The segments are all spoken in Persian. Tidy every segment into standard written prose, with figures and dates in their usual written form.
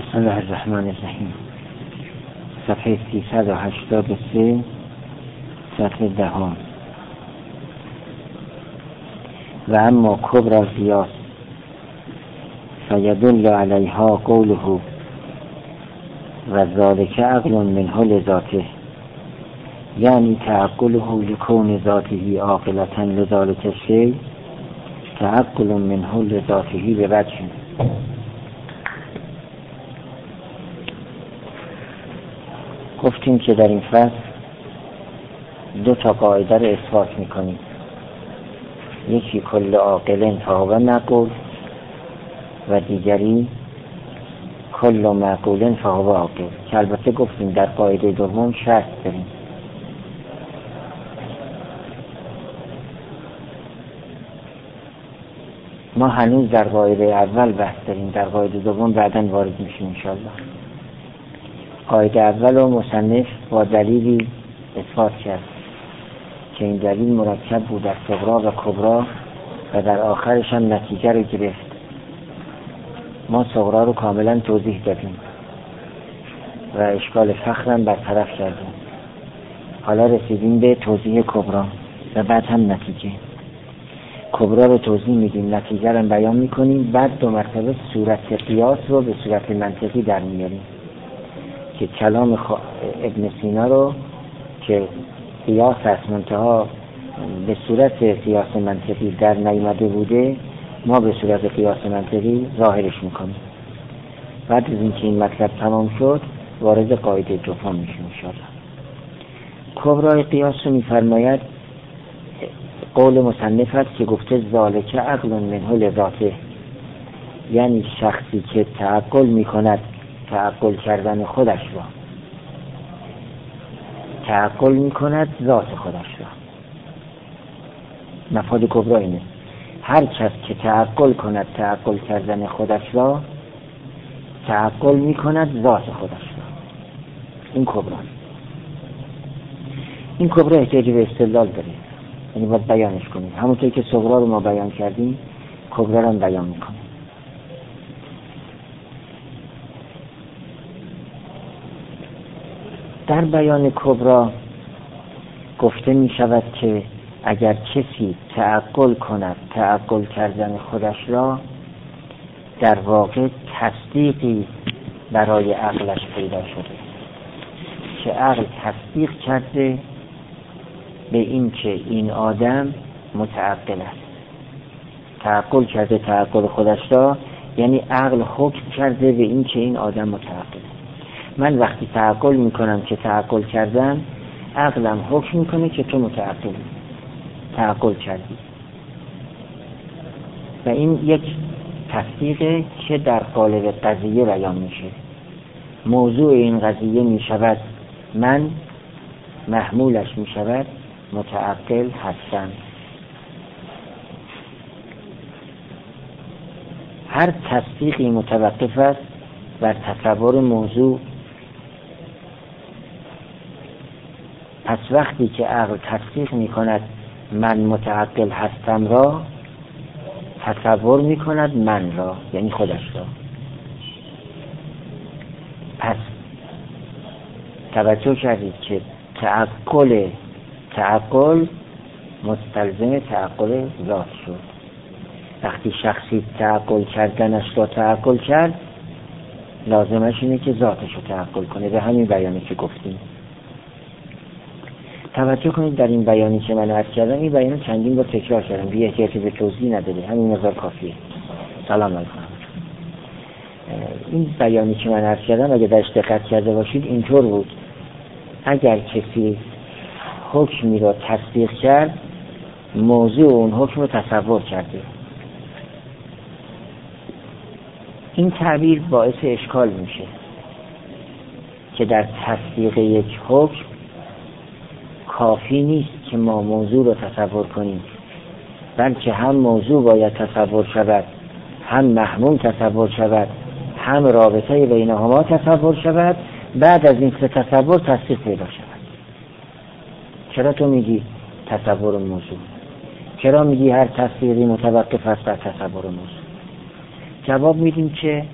بسم الله الرحمن الرحیم. صفحه 383 سطر 10. و اما کبر قیاس فیدل علیها قوله و ذالک عقل منه لذاته، یعنی تعقله لکون ذاته عاقلة لذالک الشیء تعقل منه لذاته بوجه. گفتیم که در این فصل 2 قاعده رو اثبات میکنیم. یکی کل عاقل فهو معقول و دیگری کل معقول فهو عاقل، که البته گفتیم در قاعده دوم شرط داریم. ما هنوز در قاعده اول بحث داریم، در قاعده دوم بعداً وارد میشیم انشاءالله. قاعده اول و مصنف با دلیلی اثبات کرد که این دلیل مرکب بود از صغرا و کبرا و در آخرش هم نتیجه رو گرفت. ما صغرا رو کاملا توضیح دادیم و اشکال فخرم برطرف کردیم. حالا رسیدیم به توضیح کبرا و بعد هم نتیجه. کبرا رو توضیح میدیم، نتیجه رو بیان میکنیم، بعد 2 مرتبه صورت قیاس رو به صورت منطقی در میاریم که کلام ابن سینا رو که قیاس هست منتها به صورت قیاس منطقی در نیامده بوده، ما به صورت قیاس منطقی ظاهرش میکنیم. بعد از اینکه این مطلب تمام شد وارد قاعده دوم میشیم انشاءالله. کبرای قیاس رو میفرماید قول مصنف است که گفته ذالک عقل منه لذاته، یعنی شخصی که تعقل میکند تعقل کردن خودش را، تعقل میکند ذات خودش را. مفاد کبرا اینه، هر کس که تعقل کند تعقل کردن خودش را، تعقل میکند ذات خودش را. این کبرا، این کبرا احتیاج به استدلال داره، یعنی باید بیانش کنیم. همونطور که صغرا رو ما بیان کردیم کبرا رو هم بیان میکنیم. در بیان کبرا گفته می شود که اگر کسی تعقل کند تعقل کردن خودش را، در واقع تصدیقی برای عقلش پیدا شده که عقل تصدیق کرده به این که این آدم متعقل است. تعقل کرده تعقل خودش را، یعنی عقل حکم کرده به این که این آدم متعقل است. من وقتی تعقل میکنم که تعقل کردم، عقلم حکم میکنه که تو متعقلی، تعقل کردی. و این یک تصدیقه که در قالب قضیه بیان میشه. موضوع این قضیه میشود من، محمولش میشود متعقل هستم. هر تصدیقی متوقف است بر تصور موضوع. پس وقتی که عقل تصدیق می کند من متعقل هستم را، تصور می کند من را، یعنی خودش را. پس توجه کردید که تعقل مستلزم تعقل ذات شد. وقتی شخصی تعقل کردنش را تعقل کرد، لازمش اینه که ذاتش رو تعقل کنه. به همین بیانی که گفتیم توجه کنید. در این بیانی که من عرض کردم، این بیان چندین بار تکرار کردم، بی احتیاجی به توضیح نداره، همین مقدار کافیه. سلام علیکم. این بیانی که من عرض کردم اگه درش دقت کرده باشید اینطور بود: اگر کسی حکمی را تصدیق کرد، موضوع اون حکم رو تصور کرده. این تعبیر باعث اشکال میشه که در تصدیق یک حکم کافی نیست که ما موضوع رو تصور کنیم، بلکه هم موضوع باید تصور شود، هم محمول تصور شود، هم رابطه بینهما تصور شود. بعد از این 3 تصور تصدیق پیدا شود. چرا تو میگی تصور موضوع؟ چرا میگی هر تصدیقی متوقف است بر تصور موضوع؟ جواب میدیم که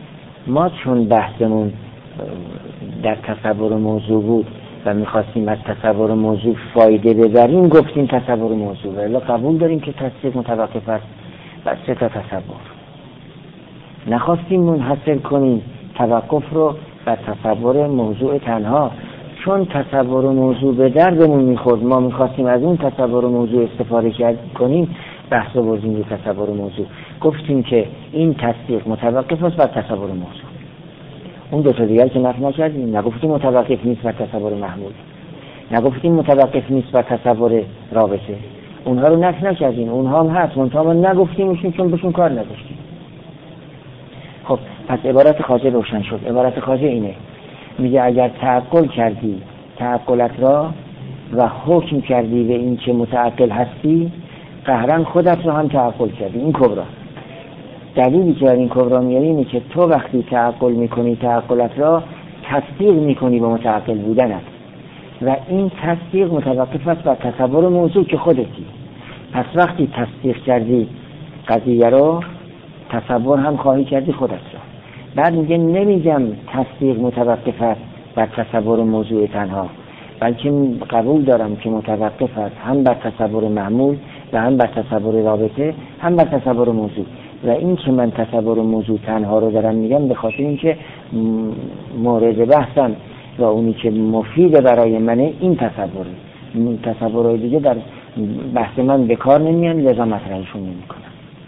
ما چون بحثمون در تصور موضوع بود و میخواستیم از تصور موضوع فایده ببریم گفتیم تصور موضوع، ولی قبول داریم که تصدیق متوقف است بر 3 تا تصور. نخواستیم منحصر کنیم توقف رو بر تصور موضوع تنها، چون تصور موضوع به دردمون میخورد ما میخواستیم از اون تصور موضوع استفاده کنیم، بحث بردیم رو تصور موضوع، گفتیم که این تصدیق متوقف است بر تصور موضوع. اون 2 تا دیگر که نفی نکردیم، نگفتیم متوقف نیست بر تصور محمول، نگفتیم متوقف نیست بر تصور رابطه، اونها رو نفی نکردیم، اونها هم هست، منتها ما نگفتیمشون چون بهشون کار نداشتیم. خب پس عبارت خواجه روشن شد. عبارت خواجه اینه، میگه اگر تعقل کردی تعقلت را و حکم کردی به این که متعقل هستی، قهرن خودت رو هم تعقل کردی. این کبرا. دلیلی که این کبرا میاری اینه که تو وقتی تعقل میکنی تعقلت را تصدیق میکنی به متعقل بودنت و این تصدیق متوقف است بر تصور موضوع که خودتی. پس وقتی تصدیق کردی قضیه رو تصور هم خواهی کردی خودت را. بعد میگه نمیگم تصدیق متوقف است بر تصور موضوع تنها، بلکه قبول دارم که متوقف است هم بر تصور معمول و هم بر تصور رابطه هم بر تصور موضوع. و این که من تصور موضوع تنها رو دارم میگم به خاطر اینکه مورد بحثم و اونی که مفید برای منه این تصورهای دیگه در بحث من به کار نمیان، لذا مطرحشون نمیکنم.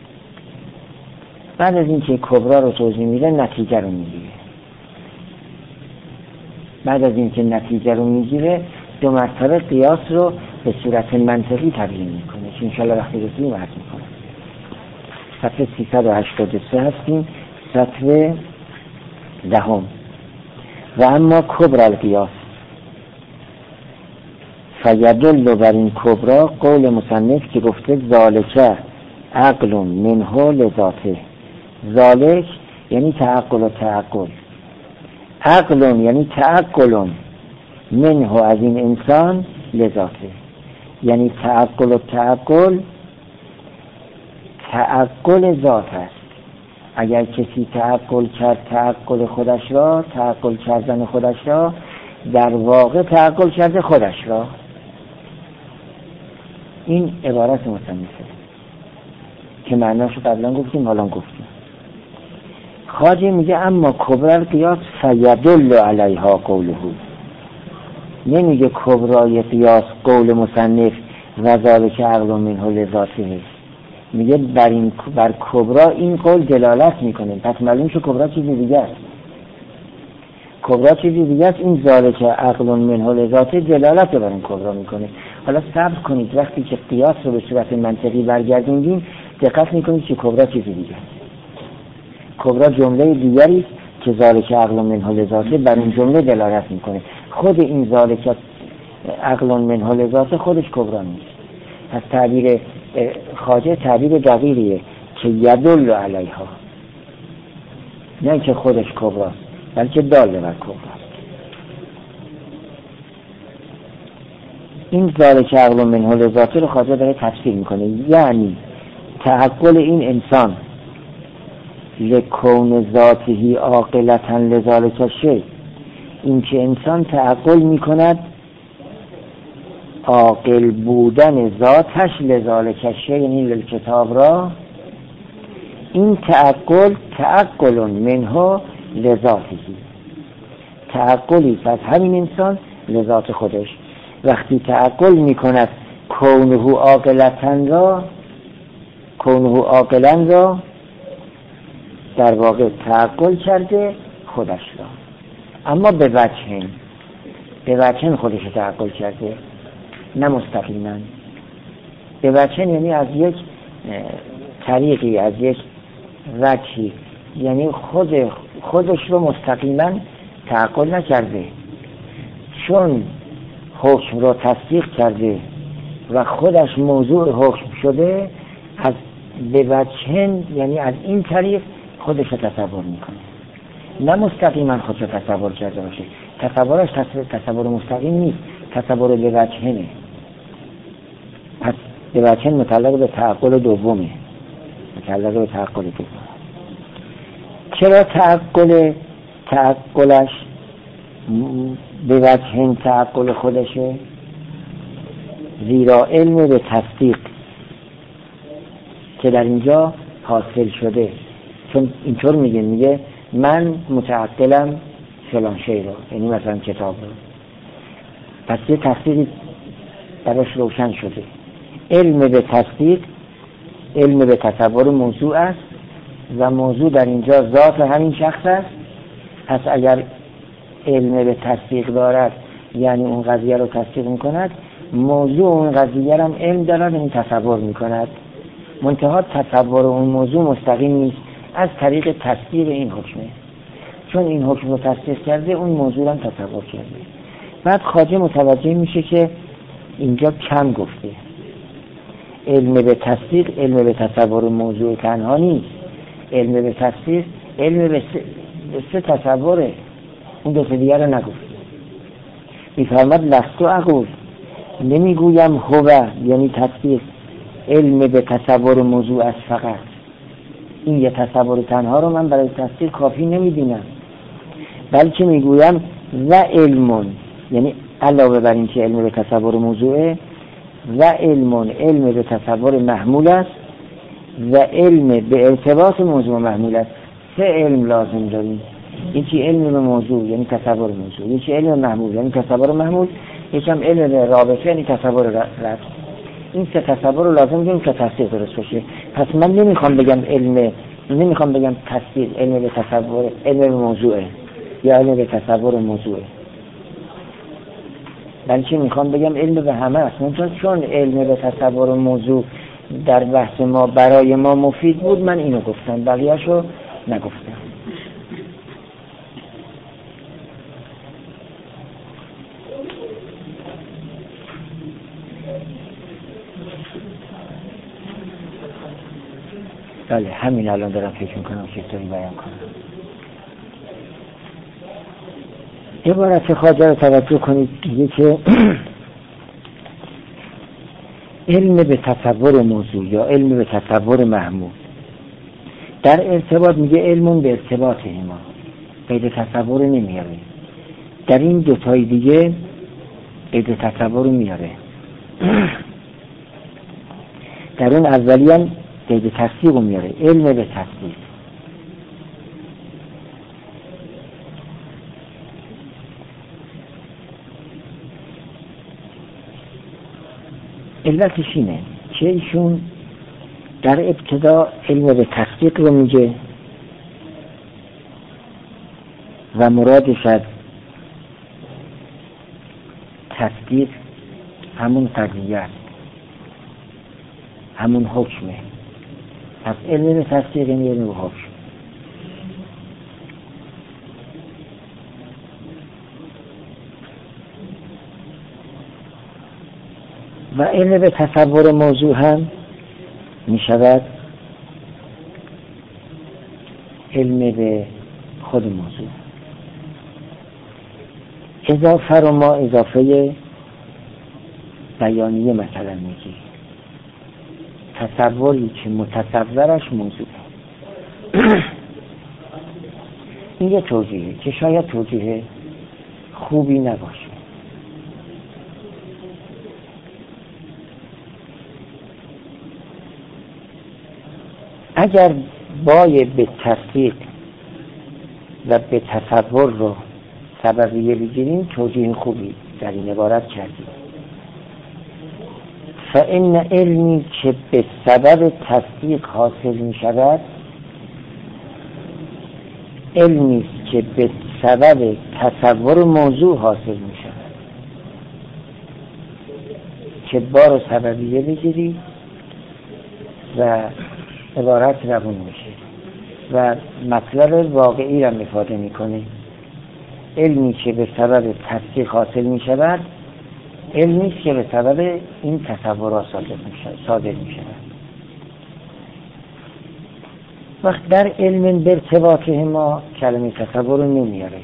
بعد از اینکه کبرا رو توضیح میده نتیجه رو میگیره. بعد از اینکه نتیجه رو میگیره 2 مرتبه قیاس رو به صورت منطقی تبیین میکنه که انشالله وقتی رسیدیم عرض میکنم. صفحه 383 هستیم، سطر 10. و اما کبر القیاس فیدل بر این کبرا قول مصنف که گفته ذالک عقل منه لذاته. ذالک یعنی تعقل و تعقل، عقل یعنی تعقل منه از این انسان لذاته، یعنی تعقل و تعقل ذات است. اگر کسی تعقل کرد تعقل خودش را، تعقل کردن خودش را، در واقع تعقل کرده خودش را. این عبارت مصنفه که معناشو قبلا گفتیم حالا گفتیم. خواجه میگه اما کبرا القیاس فیدل علیها قوله، نمیگه کبرای قیاس قول مصنف و ذالک عقل منه لذاته، میگه بر کبرا این قول دلالت میکنه. پس معلوم شد کبرا چیزی دیگه است. کبرا چیزی دیگه است، این ذالک عقل منه لذاته دلالت بر این کبرا میکنه. حالا صبر کنید، وقتی که قیاس رو به صورت منطقی برگردوندیم دقت میکنید که کبرا چیزی دیگه است. کبرا جمله دیگری که ذالک عقل منه لذاته بر این جمله دلالت میکنه. خود این ذالک عقل منه لذاته خودش کبرا نیست. پس تعبیر خواجه تعبیر دقیقیه که یدل علیها، نه که خودش کبراست بلکه دال بر کبراست. این ذالک عقل منه لذاته رو خواجه داره تفسیر میکنه، یعنی تعقل این انسان لکون ذاته عاقلتا لذالک شیء، این که انسان تعقل میکند عاقل بودن ذاتش لذالک شیء، یعنی للکتاب را، این تعقل منه لذاته، تعقلی از همین انسان لذات خودش. وقتی تعقل میکند کونه عاقلا را در واقع تعقل کرده خودش را، اما به وجهن خودش رو تعقل کرده، نه مستقیما. به وجهن یعنی از یک طریقی، از یک وجهی، یعنی خودش رو مستقیما تعقل نکرده، چون حکم رو تصدیق کرده و خودش موضوع حکم شده، از به وجهن یعنی از این طریق خودش رو تصور میکنه، نه مستقیما خودش رو تصور کرده باشه. تصورش تصور مستقیم نیست، تصور به وجهنه. پس به وجهن متعلق به تعقل دومه، چرا تعقلش به وجه تعقل خودشه؟ زیرا علم به تصدیق که در اینجا حاصل شده، چون اینطور میگه من متعقلم فلان شی رو، یعنی مثلا کتاب رو، پس یه تصدیقی براش روشن شده. علم به تصدیق علم به تصور موضوع است و موضوع در اینجا ذات همین شخص است. پس اگر علم به تصدیق دارد یعنی اون قضیه رو تصدیق میکند، موضوع اون قضیه هم علم دارد، این تصور میکند. منتها تصور اون موضوع مستقیم نیست، از طریق تصدیق این حکمه، چون این حکم رو تصدیق کرده اون موضوع هم تصور کرده. بعد خواجه متوجه میشه که اینجا کم گفته. علم به تصدیق علم به تصور موضوع تنها نیست، علم به تصدیق علم به سه تصوره، اون دو دیگر رو نگفت. میفرماد لستو اقول، نمیگویم هو یعنی تصدیق علم به تصور موضوع است فقط، این یه تصور تنها رو من برای تصدیق کافی نمیدونم، بلکه میگویم و علمون، یعنی علاوه بر این که علم به تصور موضوعه، و علمون علم به تصور محمول است و علم به ارتباط موضوع محمول است. سه علم لازم داریم، یکی علم به موضوع یعنی تصور موضوع، یکی علم محمول یعنی تصور محمول، یکی هم علم به رابطه یعنی تصور رابطه. این سه تصور رو لازم داریم که تصدیق درست بشه. پس من نمیخوام بگم تصدیق علم به تصور علم به موضوعه یا علم به تصور موضوعه، بلکه میخوام بگم علم به همه است. چون علم به تصور موضوع در بحث ما برای ما مفید بود، من اینو گفتم، بقیه‌شو نگفتم. بله همین الان دارم فکر میکنم چطوری بیان کنم. عبارت خواجه رو توجه کنید، دیگه که علم به تصور موضوع یا علم به تصور محمول در ارتباط میگه علمون به ارتباط ما، قید تصور نمیاره. در این دوتای دیگه قید تصور میاره. در اون اولی هم قید تصدیق میاره، علم به تصدیق. علتش اینه که ایشون در ابتدا علم به تصدیق رو میگه و مرادش از تصدیق همون قضیه است، همون حکمه. پس علم به تصدیق یعنی علم به حکم. و علم به تصور موضوع هم می شود علم به خود موضوع. اضافه رو ما اضافه بیانیه مثلا میگی، تصوری که متصورش موضوع. این یه توجیهه که شاید توجیه خوبی نباشه. اگر بای به تصدیق و به تصور رو سببیه بگیریم، توجیه خوبی در این عبارت کردیم. فإن علمی که به سبب تصدیق حاصل می شود، علمی که به سبب تصور موضوع حاصل می شود. که بار سببیه بگیری و عبارت روون میشه و مطلب واقعی را افاده میکنه. علمی که به سبب تصدیق حاصل می شود، علمی که به سبب این تصورات صادر می شود. وقت در علم به ارتباط ما کلمه تصور رو نمیاره،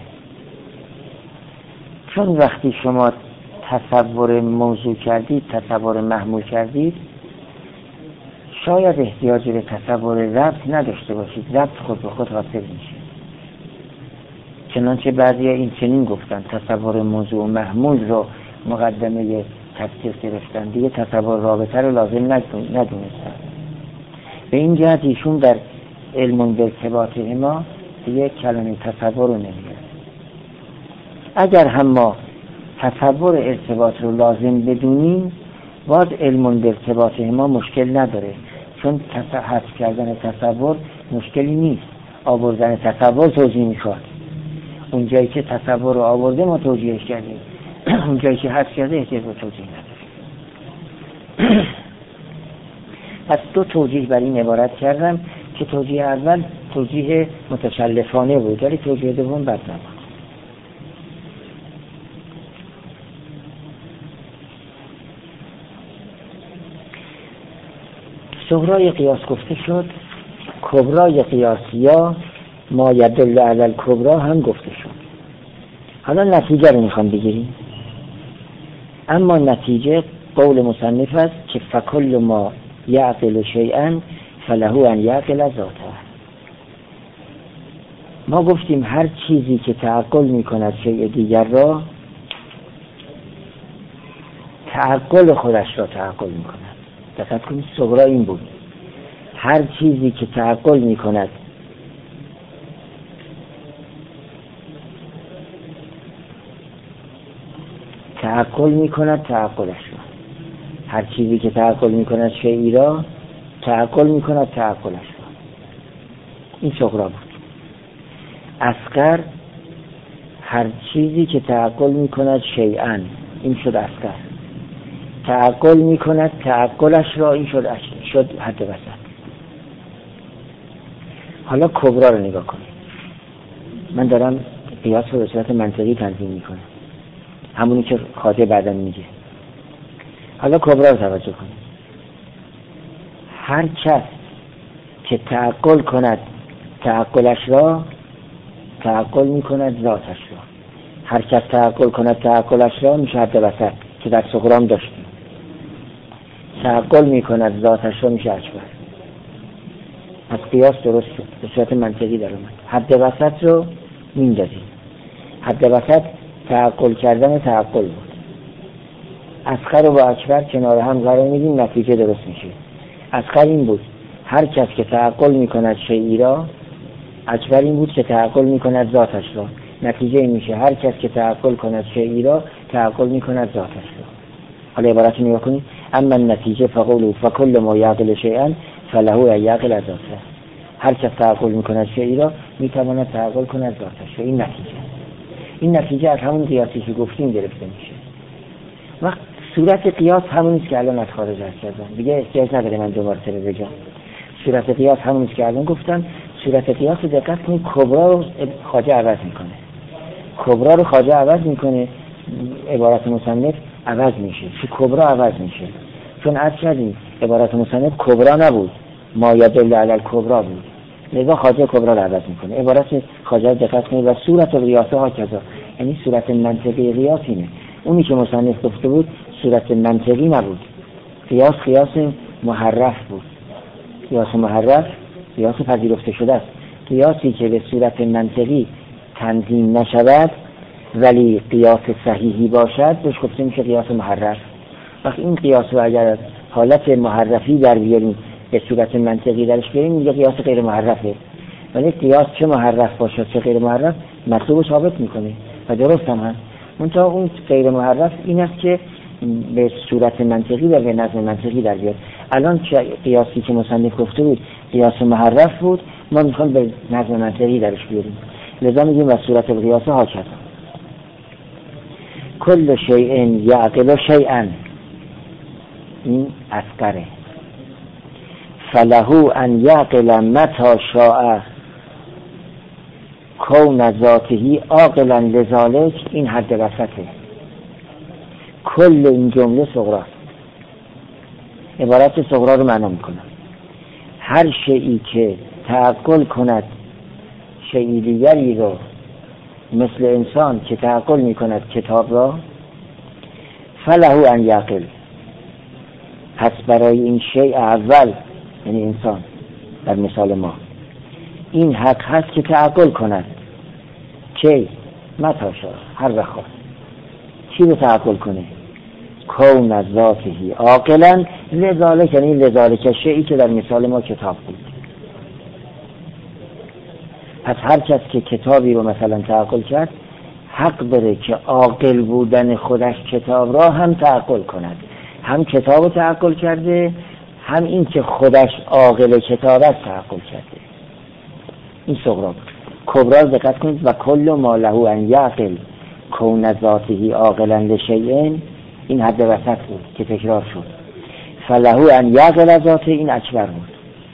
چون وقتی شما تصور موضوع کردید، تصور محمول کردید، شاید احتیاج به تصور ربط نداشته باشید، ربط خود به خود حاصل میشه. چنانچه بعضی این چنین گفتن تصور موضوع محمول رو مقدمه تفسیر گرفتن، دیگه تصور رابطه رو لازم ندونستن. به این جهت ایشون در علم ارتباط ما دیگه کلمه تصور رو نمیاره. اگر هم ما تصور ارتباط رو لازم بدونیم، باز علم ارتباط ما مشکل نداره، چون حذف کردن تصور مشکلی نیست، آوردن تصور توجیه میخواد. اونجایی که تصور رو آورده ما توجیهش کردیم، اونجایی که حذف کرده احتیاج به توجیه نداره. پس دو توجیه بر این عبارت کردم که توجیه اول توجیه متشلفانه بود، ولی توجیه دوم بد نبود. صغرای قیاس گفته شد، کبرای قیاس یا ما یدل علی الکبرا هم گفته شد. حالا نتیجه رو میخوام بگیریم. اما نتیجه قول مصنف است که فکل ما یعقل شیئا فله ان یعقل ذاته. ما گفتیم هر چیزی که تعقل میکند شیء دیگر را، تعقل خودش را تعقل میکند. دقت کنید صغرا این بود، هر چیزی که تعقل میکند تعقلش را، هر چیزی که تعقل میکند شیئی را تعقل میکند تعقلش را. این صغرا بود. اصغر هر چیزی که تعقل میکند شیئا، این شد اصغر. تعقل میکند تعقلش را، این شد حد وسط. حالا کبرا رو نگاه کنید. من دارم قیاس رو به صورت منطقی تنظیم میکنم، همونی که خاطر بعدن میگه. حالا کبرا رو توجه کنید. هر کس که تعقل کند تعقلش را، تعقل میکند ذاتش را. هر کس تعقل کند تعقلش را میشه حد وسط که در صغرام داشتیم. تعقل میکند ذاتش را میشه اکبر. از قیاس درست شد، به صورت منطقی در اومد. حد وسط رو میندازیم. حد وسط تعقل کردن تعقل بود. اصغر و اکبر کنار هم قرار میدیم، نتیجه درست میشه. اصغر این بود هر کس که تعقل میکند شیئی را، اکبر این بود که تعقل میکند ذاتش را. نتیجه این میشه هر کس که تعقل کند شیئی را تعقل میکند ذاتش را. حالا عبارت رو نگاه کنید. اما النتیجه فقولوا فکل ما یعقل شیئا فله ان یعقل ذاته. هر کس تعقل میکند شیئی را میتواند تعقل کند ذاتش را. این نتیجه از همون قیاسی که گفتیم گرفته میشه. وقت صورت قیاس همونیست که الان از خارج کردم، دیگه احتیاج نداره من دوباره بگم. صورت قیاس همونیست که الان گفتم. صورت قیاس رو دقت کنید، کبرا رو خواجه عوض میکنه. کبرا رو خواجه عوض میکنه، عبارت مصنف عوض میشه. چه کبرا عوض میشه؟ چون عرض کردیم عبارت مصنف کبرا نبود، ما یدل علی الکبرا بود، لذا خواجه کبرا رو عوض میکنه. عبارت خواجه رو دقت کنید. و صورت قیاس ها کذا، یعنی صورت منطقی قیاس اینه. اونی که مصنف گفته بود صورت منطقی نبود، قیاس محرف بود. قیاس محرف قیاس پذیرفته شده است. قیاسی که به صورت منطقی تنظیم نشود ولی قیاس صحیحی باشد بهش گفته میشه قیاس محرف. وقتی این قیاس رو اگر حالت محرفی در بیاریم به صورت منطقی درش بیاریم میگه قیاس غیر محرفه. ولی قیاس چه محرف باشد چه غیر محرف مطلوب ثابت میکنه و درست هم هست. منتها اون غیر محرف این است که به صورت منطقی و به نظم منطقی در بیاد. الان قیاسی که مصنف گفته بود قیاس محرف بود، ما میخوام به نظم منطقی درش بیاریم، لذا میگیم و صورت القیاس ها کذا. کل شیء یعقل شیئا، این اصغره. فله ان یعقل متی شاء کون ذاته عاقلا لذالک، این حد وسطه. کل این جمله صغراست. عبارت صغرا رو معنا میکنم. هر شیئی که تعقل کند شیئی دیگری رو، مثل انسان که تعقل میکند کتاب را، فله ان یعقل، پس برای این شیء اول یعنی انسان در مثال ما این حق هست که تعقل کند شی متاشا هر بخواد چی رو تعقل کنه؟ کون از ذاتهی عاقلا لذالک، یعنی لذالک شیئی که در مثال ما کتاب بود. پس هر کس که کتابی رو مثلا تعقل کرد حق داره که عاقل بودن خودش کتاب را هم تعقل کند. هم کتاب رو تعقل کرده، هم این که خودش عاقل کتاب است تعقل کرده. این صغرا بود. کبرا دقت کنید و کل ما له ان یعقل کون ذاته عاقلا لشیء، این حد وسط بود که تکرار شد. فله ان یعقل ذاته، این اکبر بود.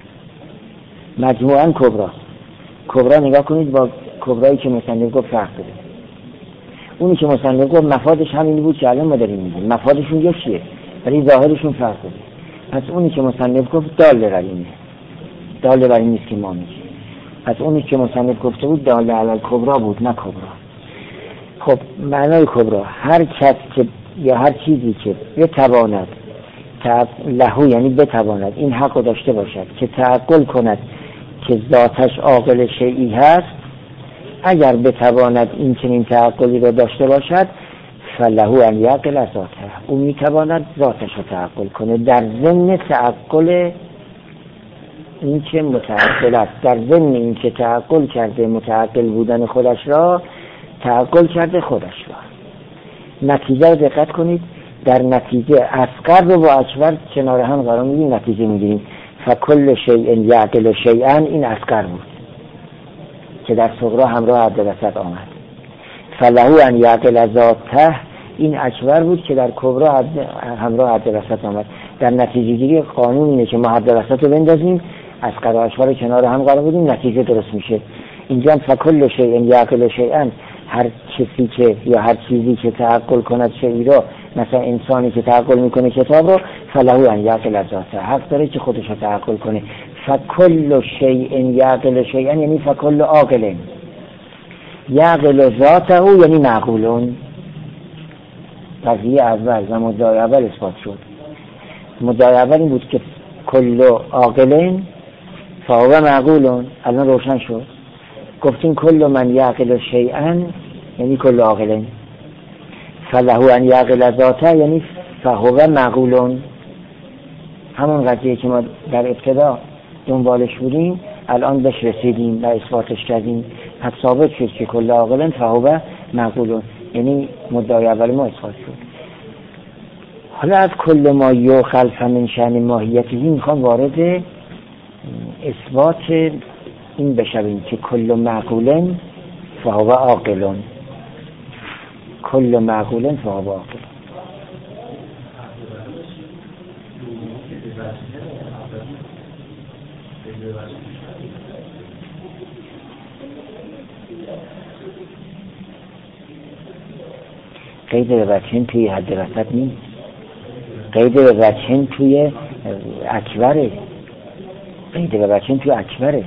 مجموعاً کبرا. کبرا نگاه کنید با کبرایی که مصنف گفت فرق داره. اونی که مصنف گفت مفادش همین بود که الان ما داریم میگیم، مفادشون یکیه ولی ظاهرشون فرق داره. پس اونی که مصنف گفت دال بر اینه، دال بر این نیست که ما میگیم. پس اونی که مصنف گفته بود دال علی کبرا بود، نه کبرا. خب معنای کبرا هر کس که یا هر چیزی که بتواند لهو، یعنی بتواند این حق رو داشته باشد که تعقل کند که ذاتش عاقل شیئی هست، اگر بتواند این چنین تعقلی رو داشته باشد فله ان یعقل ذاته، او میتواند ذاتش رو تعقل کنه در ضمن تعقل این که متعقل است، در ضمن این که تعقل کرده متعقل بودن خودش را تعقل کرده خودش را. نتیجه رو دقت کنید، در نتیجه اصغر رو با اکبر کنار هم قرار میدیم، نتیجه میگیریم فکل شیء یعقل شیئا، این اصغر بود که در صغرا همراه حد وسط آمد. فله ان یعقل ذاته، این اکبر بود که در کبرا همراه حد وسط آمد. در نتیجه گیری قانون اینه که ما حد وسط رو بندازیم، اصغر و اکبر رو کنار هم قرار بدیم، نتیجه درست میشه. اینجا فکل شیء یعقل شیئا، هر کسی که یا هر چیزی که تعقل کند شیئی رو، مثلا انسانی که تعقل میکنه کتاب رو، فله ان یعقل ذاته، حق داره که خودش رو تعقل کنه. فکل شیء یعقل شیئا یعنی فکل عاقل یعقل ذاته یعنی معقولون. قضیه اول و مدعای اول اثبات شد. مدعای اول این بود که کل عاقل فهو معقولون، الان روشن شد. گفتیم کل من یعقل شیئا یعنی کل عاقل، فله ان یعقل ذاته یعنی فهو معقولون. همون قضیه که ما در ابتدا دنبالش بودیم الان بهش رسیدیم و اثباتش کردیم. پس ثابت شد که کل عاقل فهو معقولون، یعنی مدعای اول ما اثبات شد. حالا از کل ما یؤخذ من شأن ماهیته میخوام وارد اثبات این بشویم که کل معقول فهو عاقل، کل معقول فهو عاقل. قید به وجهن توی حد وسط نیست، قید به وجهن توی اکبره، قید به وجهن توی اکبره.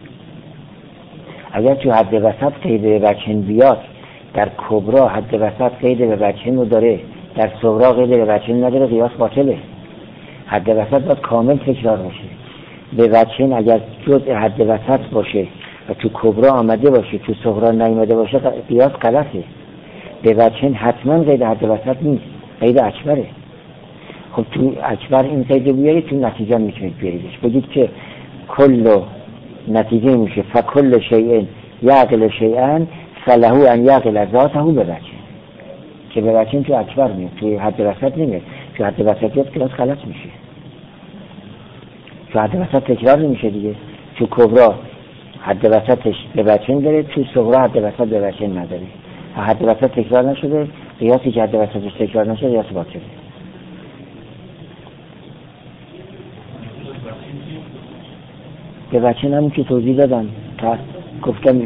اگر توی حد وسط قید به وجهن بیاد، در کبرا حد وسط قید به وجهن رو داره، در صغرا قید به وجهن نداره، قیاس باطله. حد وسط باید کامل تکرار باشه. به وجهن اگر جزء حد وسط باشه و تو کبرا آمده باشه تو صغرا نیامده باشه قیاس غلطه. به وجهن حتما قید حد وسط نیست، قید اکبره. خب تو اکبر این قید بیاری تو نتیجه میتونید بیاریدش، بگید که کل نتیجه میشه فکل شیء یعقل شیئا فله ان یعقل ذاته به وجهن، که به وجهن تو اکبر میاد، تو حد وسط نمیاد. تو حد وسط بیاد قیاس غلط میشه، تو حد وسط تکرار نمیشه دیگه. تو کبرا حد وسطش به وجهن داره، تو صغرا حد وسط به وجهن نداره. حد وسط تکرار نشده، قیاسی که حد وسطش تکرار نشده قیاس باطله. به وجهن همون که توضیح دادم، گفتم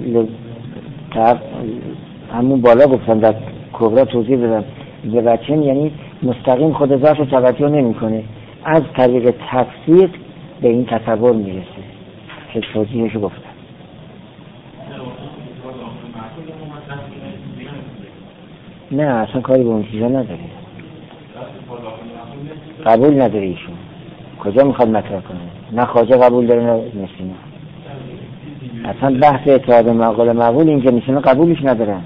همون بالا گفتم در کبرا توضیح دادم. به وجهن یعنی مستقیم خود ذات رو توجه نمی کنه، از طریق تفسیر به این تصور میرسه که توضیحشو گفتم. نه اصلا کاری به اون چیزا نداره، قبول نداره ایشون. کجا میخواد مطرح کنه؟ نه خواجه قبول داره نه مسینا. اصلا بحث اتحاد معقول معقول اینجا میشونه قبولش ندارن.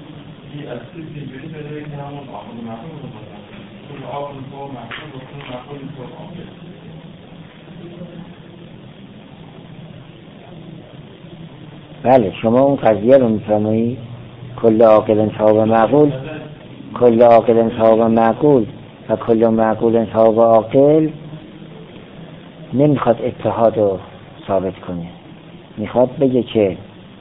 بله شما اون قضیه رو میفرمایید کل عاقل صواب معقول، کل عاقل صواب معقول و کل معقول صواب عاقل نمیخواد اتحاد رو ثابت کنه، میخواد بگه که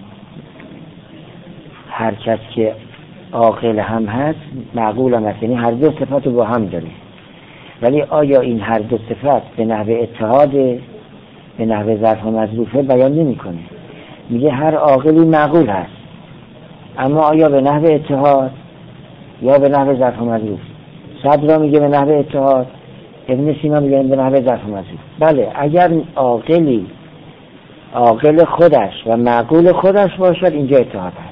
هر کس که عاقل هم هست معقول هم هست، یعنی هر دو صفات رو با هم داره. ولی آیا این هر دو صفت به نحو اتحاد به نحو ظرف و مظروفه بیان نمی کنه؟ میگه هر عاقلی معقول هست، اما آیا به نحو اتحاد یا به نحو ظرف و مظروف؟ صدر میگه به نحو اتحاد، ابن سینا میگه به نحو ظرف و مظروف. بله اگر عاقلی عاقل خودش و معقول خودش باشد اینجا اتحاد هست.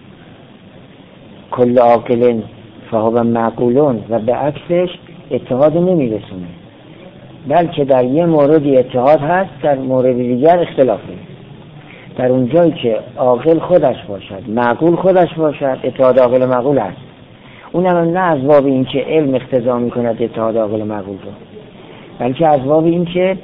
کل عاقل فهو معقولون و به عکسش اتحاد نمیرسونه، بلکه در یه موردی اتحاد هست، در مورد دیگر اختلافه. در اون جایی که عاقل خودش باشد معقول خودش باشد اتحاد عاقل معقول هست. اونم نه از باب این که علم اقتضا میکند اتحاد عاقل معقول رو، بلکه از باب این که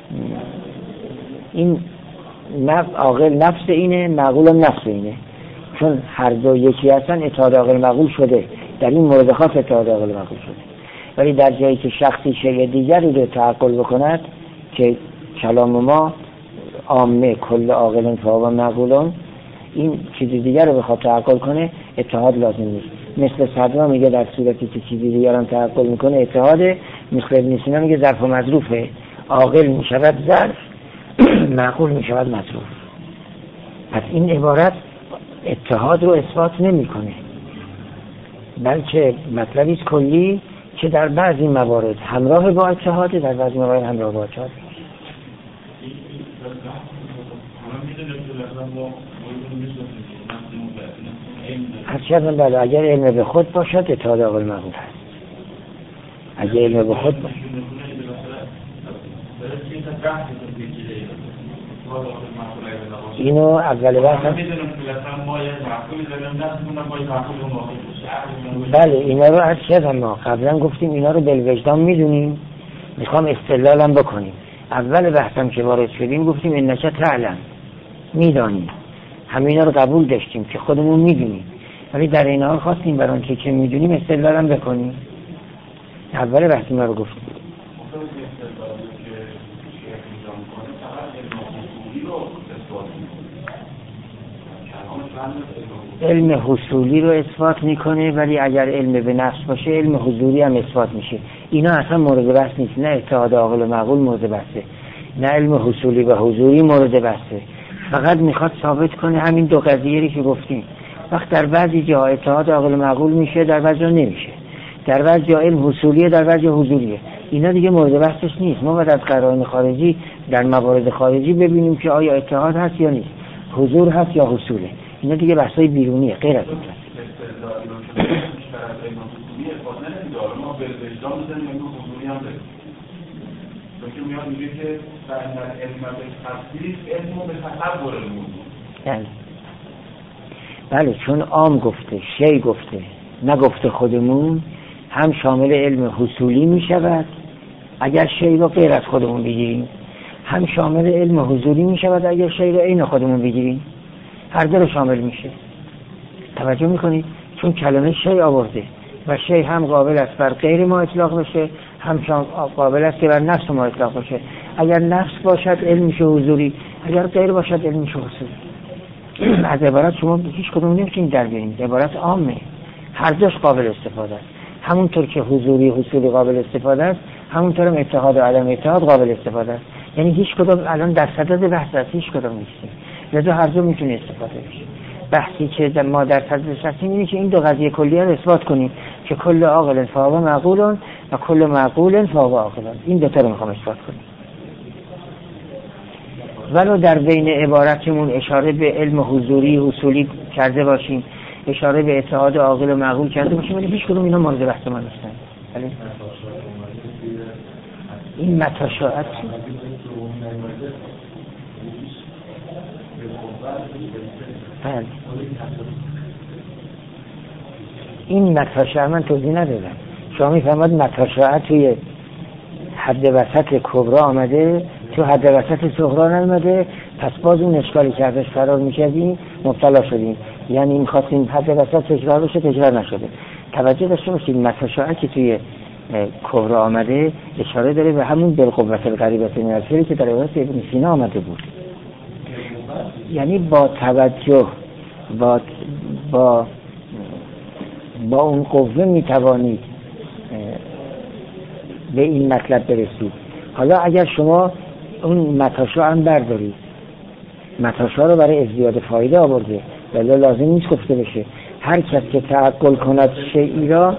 این عاقل نفس اینه معقول هم نفس اینه، چون هر دو یکی هستن اتحاد عاقل معقول شده، در این مورد خاص اتحاد عاقل معقول شده. ولی در جایی که شخصی شیء دیگری رو تعقل بکند که کلام ما عامه کل عاقل فهو معقولون، این چیزی دیگر رو بخواد تعقل کنه اتحاد لازم نیست. مثل صدرا میگه در صورتی که چیزی دیگر هم تعقل میکنه اتحاده، مثل ابن سینا میگه ظرف و مظروفه، عاقل میشود ظرف معقول میشود مظروف. پس این عبارت اتحاد رو اثبات نمیکنه، بلکه مطلبی است کلی که در بعضی موارد همراه با اتحاد، در بعضی موارد همراه با اتحاد. هرچند بله اگر علم به خود باشد اتحاد عاقل معقول هست. اگر علم به خود باشد اینو اول بحث هم بله اینا رو از شد هم ما قبلا گفتیم اینا رو بالوجدان میدونیم، میخوام استدلالم بکنیم. اول بحثم که وارد شدیم گفتیم انک تعلم، میدانیم، همه اینا رو قبول داشتیم که خودمون میدونیم، ولی در این حال خواستیم برای آنچه که میدونیم استدلالم بکنیم. اول بحث اینا رو گفتیم. علم حصولی رو اثبات میکنه، ولی اگر علم به نفس باشه علم حضوری هم اثبات میشه. اینا اصلا مورد بحث نیست، نه اتحاد عاقل و معقول مورد بحثه، نه علم حصولی و حضوری مورد بحثه. فقط میخواد ثابت کنه همین دو قضیه‌ای که گفتیم. وقت در بعضی جاها اتحاد عاقل و معقول میشه، در بعضی جا نمیشه، در بعضی جا علم حصولیه، در بعضی جا حضوریه. اینا دیگه مورد بحثش نیست. ما باید از قرائن خارجی در موارد خارجی ببینیم که آیا اتحاد هست یا نیست، حضور هست یا حصوله. اینا دیگه بحثای بیرونیه، غیر از این است. بله چون عام گفته، شی گفته، نگفته خودمون، هم شامل علم حصولی می شود اگر شی رو غیر از خودمون بگیریم، هم شامل علم حضوری می شود اگر شی رو عین خودمون بگیریم. هر دو رو شامل میشه. توجه میکنید؟ چون کلمه شی آورده و شی هم قابل است بر غیر ما اطلاق بشه، هم قابل است که بر نفس ما اطلاق بشه. اگر نفس باشد علم میشه حضوری، اگر غیر باشد علم میشه حصولی. از عبارت شما هیچ کدوم نمیتونید در بیارید، عبارت عامه، هر دوش قابل استفاده است. همونطور که حضوری حصولی قابل استفاده است، همونطور هم اتحاد و عدم اتحاد قابل استفاده است. یعنی هیچ کدوم الان در صدد بحث است، هیچ کدوم نیستیم، لذا هر دو میتونه استفاده بشه. بحثی که ما در صددش هستیم اینه که این دو قضیه کلیه رو اثبات کنیم که کل عاقل فهو معقولون و کل معقول فهو عاقلون. این دو تا رو میخوام اثبات کنیم. ولو در بین عبارتمون اشاره به علم حضوری حصولی کرده باشیم، اشاره به اتحاد عاقل و معقول کرده باشیم، ولی هیچ کدوم اینا مورد بحث ما نیستن. این متاشاعت بله. این متاشعه من توضیح ندادم. شما میفهمد متاشعه توی حد وسط کبرا آمده، تو حد وسط صغرا نمیده، پس باز اون اشکالی که ازش فرار میکردیم مبتلا شدیم. یعنی میخواستیم حد وسط تکرار بشه، تکرار نشده. توجه داشته باشید متاشعه که توی کبرا آمده اشاره داره به همون بالقوة القریبة من الفعل که در روایت ابن سینا آمده بود. یعنی با توجه با اون قوه میتوانید به این مطلب برسید. حالا اگر شما اون متاشا هم بردارید، متاشا رو برای ازدیاد فایده آورده، ولی لازم نیست گفته بشه هر کس که تعقل کند شیئی را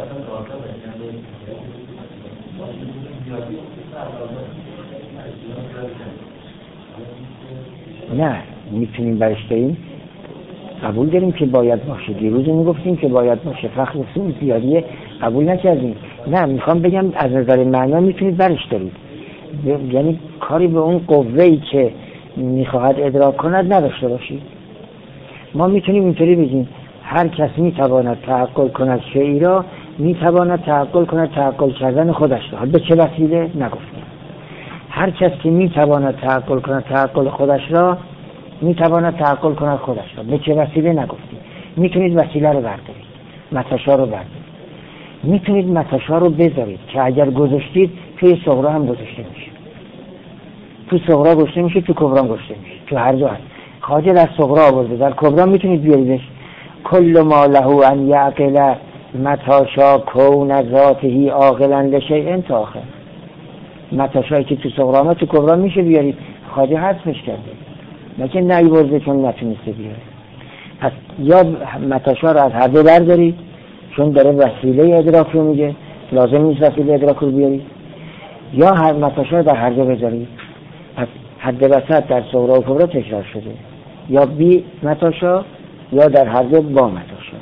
نه میتونیم برش داریم قبول داریم که باید باشه. دیروز میگفتیم که باید باشه، فخر رسول زیادیه قبول نکردیم. نه میخوام بگم از نظر معنا میتونید برش دارید، یعنی کاری به اون قوه‌ای که میخواهد ادراک کند نداشته باشید. ما میتونیم اینطوری بگیم هر کس میتواند تعقل کند شیئی را، میتواند تعقل کند تعقل کردن خودش را. به چه وسیله نگفتیم. هر کس که میتواند تعقل کند تعقل خودش را، میتواند تعقل کند خودش را. به چه وسیله نگفتیم. میتونید وسیله رو بردارید، متاشا رو بردارید. میتونید متاشا رو بذارید که اگر گذاشتید توی صغرا هم گذاشته میشه، تو صغرا گذاشته میشه، تو کبرا هم گذاشته میشه، تو هر جا هست. خواجه در صغرا آورده، در کبرا میتونید بیاریدش. کل ما له ان یعقل متاشا کون ذاته عاقلا لشیء تا آخر. متاشایی که تو صغرا ما تو کبرا میشه بیارید. خواجه حذفش کرده، لیکن نیورده چون نتونسته بیاره. پس یا متاشا رو از هر دو بردارید چون داره وسیله ادراک رو میگه، لازم نیست وسیله ادراک رو بیارید، یا هر متاشا رو در هر دو بذارید. پس حد وسط در صغرا و کبرا تکرار شده، یا بی متاشا یا در هر دو با متاشا.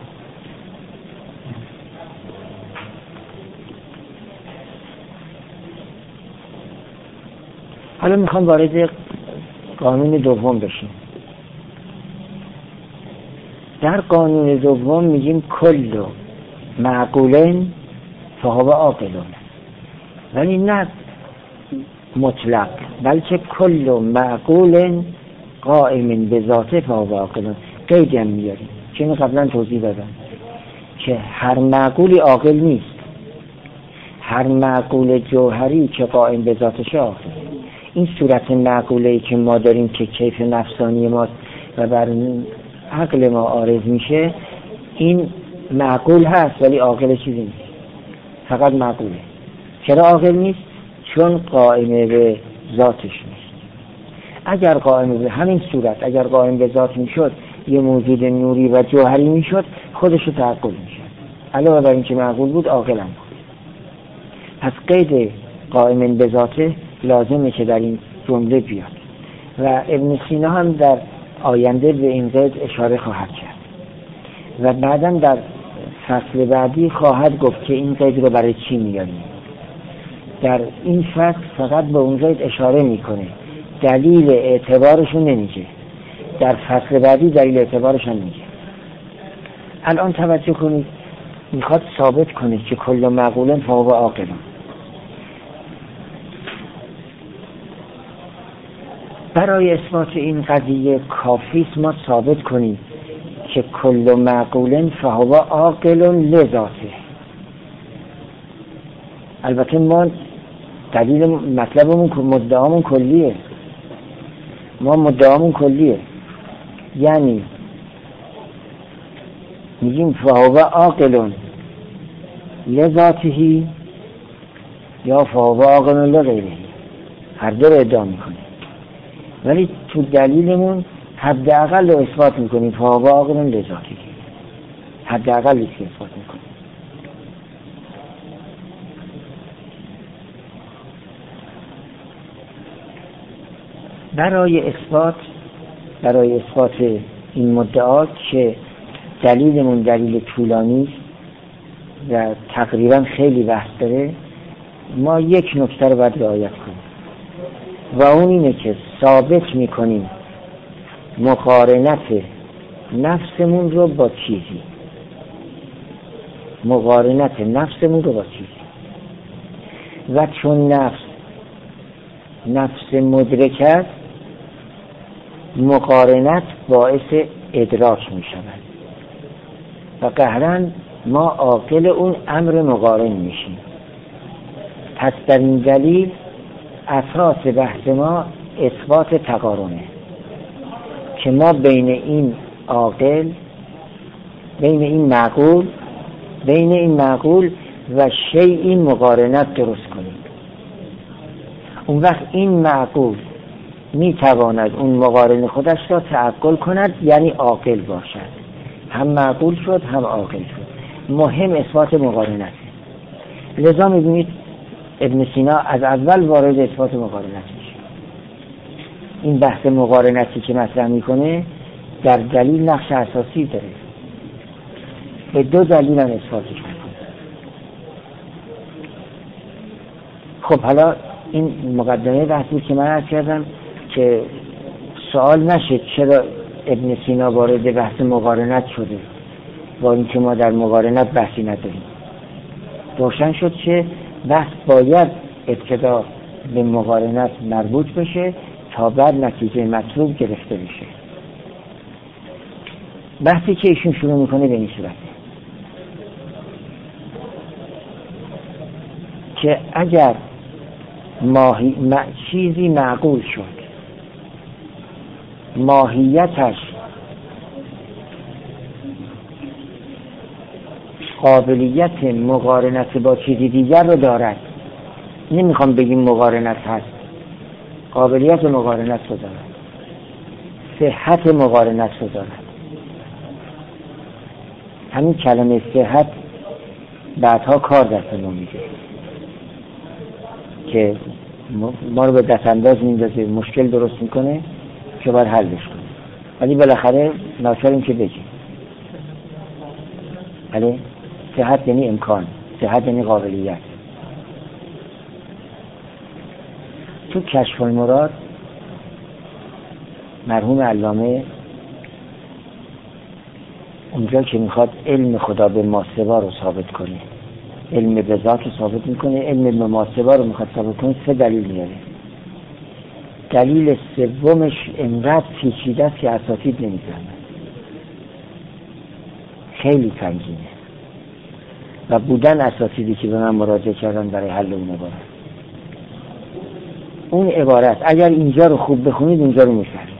حالا میخوام وارد قانون دوم بشیم. در قانون دوم میگیم کل معقولن فهو عاقلون، ولی نه مطلق، بلکه کل معقولن قائم به ذاته فهو عاقلون. قیدی هم میاریم که اینو قبلا توضیح دادم که هر معقولی عاقل نیست. هر معقول جوهری که قائم به ذاتش عاقل. این صورت معقوله‌ای که ما داریم که کیف نفسانی ماست و بر عقل ما عارض میشه، این معقول هست ولی عاقل چیزی نیست، فقط معقوله. چرا عاقل نیست؟ چون قائم به ذاتش نیست. اگر قائم به همین صورت، اگر قائم به ذات میشد، یه موجود نوری و جوهری میشد، خودشو تعقل میشد. علاوه بر این که معقول بود، عاقل هم بود. پس قید قائم به ذاته لازمه که در این جمله بیاد و ابن سینا هم در آینده به این قید اشاره خواهد کرد و بعداً در فصل بعدی خواهد گفت که این قید رو برای چی میاریم. در این فصل فقط به اون قید اشاره میکنه، دلیل اعتبارشو نمیگه. در فصل بعدی دلیل اعتبارش هم میگه. الان توجه کنید، میخواد ثابت کنه که کل معقولن فهو عاقلون. برای اثبات این قضیه کافیست ما ثابت کنیم که کل معقولن فهو عاقلون لذاته. البته ما دلیل مطلبمون مدعامون کلیه، ما مدعامون کلیه، یعنی میگیم فهو عاقلون لذاتهی یا فهو عاقلون لغیرهی، هر دو رو ادعا میکنیم، ولی تو دلیلمون حداقل رو اثبات میکنیم فهو عاقلون لذاتهی، حداقل رو اثبات میکنیم. برای اثبات این مدعا که دلیلمون دلیل طولانی و تقریبا خیلی بحث داره، ما یک نکته رو باید رعایت کنیم و اون اینه که ثابت میکنیم مقارنت نفسمون رو با چیزی، مقارنت نفسمون رو با چیزی. و چون نفس مدرک است، مقارنت باعث ادراک می شود و قهراً ما عاقل اون امر مقارن میشیم. پس در این دلیل اساس بحث ما اثبات تقارنه که ما بین این عاقل، بین این معقول و شیئی مقارنت درست کنیم. اون وقت این معقول میتواند اون مقارن خودش را تعقل کند، یعنی عاقل باشد. هم معقول شد هم عاقل شد. مهم اثبات مقارنت. لذا میبینید ابن سینا از اول وارد اثبات مقارنت میشه. این بحث مقارنتی که مطرح میکنه در دلیل نقش اساسی داره. به دو دلیل هم اثباتش میکنه. خب حالا این مقدمه بحثی که من عرض کردم که سوال نشه چرا ابن سینا وارد بحث مقارنت شده با اینکه ما در مقارنت بحثی نداریم. روشن شد که بحث باید ابتدا به مقارنت مربوط بشه تا بعد نتیجه مطلوب گرفته بشه. بحثی که ایشون شروع میکنه به این صورته که اگر چیزی معقول شد، ماهیتش قابلیت مقارنت با چیزی دیگر رو دارد، نمیخوام بگیم مقارنت هست، قابلیت مقارنت رو دارد، صحت مقارنت رو دارد. همین کلمه صحت بعدها کار دست ما میده که ما رو به دست انداز میندازه، مشکل درست میکنه که باید حلش کنه، ولی بالاخره ناچاریم که بگیم. ولی صحت یعنی امکان، صحت یعنی قابلیت. تو کشف المراد مرحوم علامه اونجا که میخواد علم خدا به ماسوا رو ثابت کنه، علم به ذات رو ثابت میکنه، علم به ماسوا رو میخواد ثابت کنه، سه دلیل میاره. دلیل سومش انقدر پیچیده است که اساتید نمیفهمن، خیلی سنگینه و بودن اساتیدی که به من مراجعه کردن برای حل اون عبارت اگر اینجا رو خوب بخونید اونجا رو میفهمید.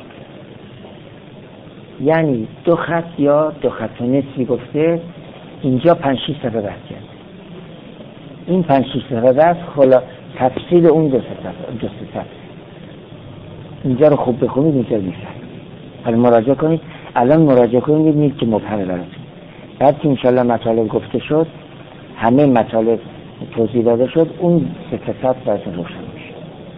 یعنی 2 خط یا 2 خط و نصفی گفته، اینجا 5-6 صفحه بحث کرد. این 5-6 صفحه بحث تفصیل اون 2 صفحه. اینجا رو خوب بخونید اینجا رو میفهمید. حالا مراجعه کنید، الان مراجعه کنید ببینید که مبهمه براتون. بعد که انشالله مطالب گفته شد، همه مطالب توضیح داده شد، اون 3 صفحه براتون روشن میشه.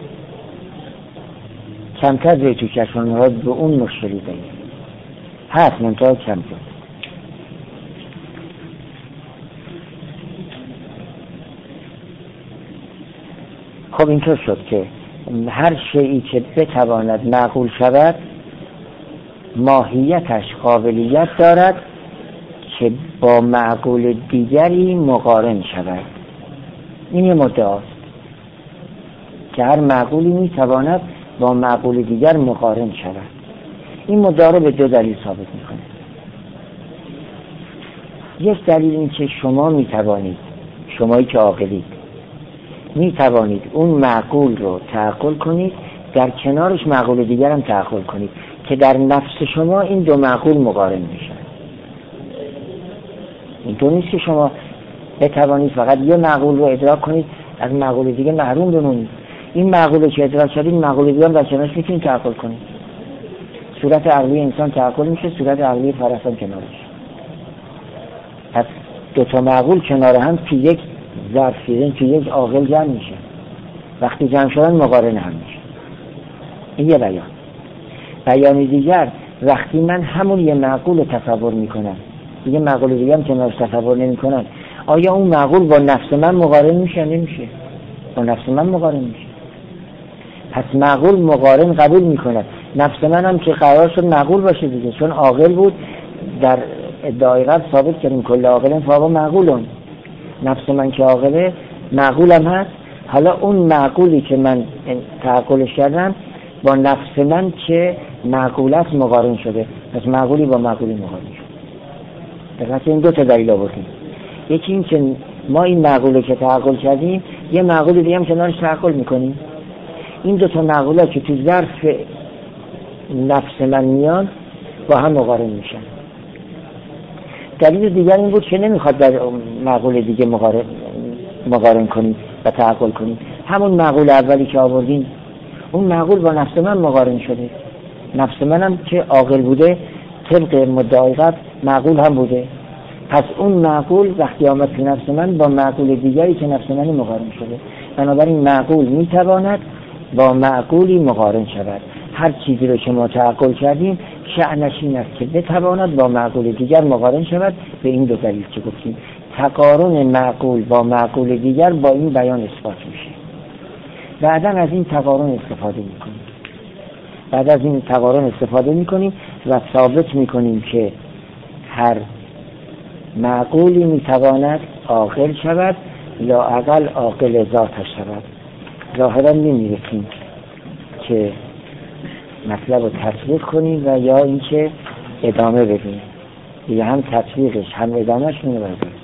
کمتر روی تو کشف المراد به اون مشکلی دارید، هست منتها کمتر. خب اینطور شد که هر شیئی که بتواند معقول شود ماهیتش قابلیت دارد که با معقول دیگری مقارن شود. این یه مدعاست که هر معقولی میتواند با معقول دیگر مقارن شود. این مدعا رو به 2 دلیل ثابت میکنه. یک دلیل این که شما میتوانید، شمایی که عاقلید میتوانید اون معقول رو تعقل کنید، در کنارش معقول دیگر هم تعقل کنید که در نفس شما این 2 معقول مقارن میشن. این تو نیست که شما بتوانید فقط یه معقول رو ادراک کنید از معقول دیگه محروم بمونید. این معقولی که ادراک شدید معقول دیگه هم در کنارش میتونید تعقل کنید. صورت عقلی انسان تعقل میشه، صورت عقلی فرس هم کنارش. پس 2 تا معقول کنار هم که یک ظرفیه، که یک عاقل جمع میشه. وقتی جمع شدن مقارن هم میشه. این یه بیان. بیان دیگر، وقتی من همون یه معقول تصور میکنم، دیگه معقول دیگه هم کنارش تصور نمیکنم، آیا اون معقول با نفس من مقارن میشه؟ نمیشه. با نفس من مقارن میشه. پس معقول مقارن قبول میکنه. نفس من هم که قرار شد معقول باشه دیگه، چون عاقل بود در ادعای قبل ثابت کردیم کل عاقل فهو معقولون، نفس من که عاقله معقولم هست. حالا اون معقولی که من تعقلش کردم با نفس من که معقول است مقارن شده، پس معقولی با معقولی مقارن شده. پس این دو تا دلیل آوردیم. یکی این که ما این معقوله که تعقل کردیم یه معقول دیگه هم کنارش تعقل میکنیم، این دو تا معقوله که تو ظرف نفس من میان با هم مقارن میشن. دلیل دیگر این بود که نمیخواد در معقول دیگه مقارن کنیم و تعقل کنیم. همون معقول اولی که آوردیم اون معقول با نفس من مقارن شده، نفس منم که عاقل بوده طبق مدعای قبل معقول هم بوده، پس اون معقول وقتی آمد تو نفس من با معقول دیگری که نفس من مقارن شده. بنابراین معقول میتواند با معقولی مقارن شود. هر چیزی رو که ما تعقل کردیم شأنش این است که بتواند با معقول دیگر مقارن شود. به این دو دلیل که گفتیم تقارن معقول با معقول دیگر با این بیان اثبات میشه. بعدا از این تقارن استفاده میکنیم و ثابت میکنیم که هر معقولی میتواند عاقل شود یا اقل عاقل ذاتش شود. ظاهرا نمیرسیم که مطلب رو تطبیق کنیم و یا اینکه ادامه بدیم، یا هم تطبیقش هم ادامهش میره.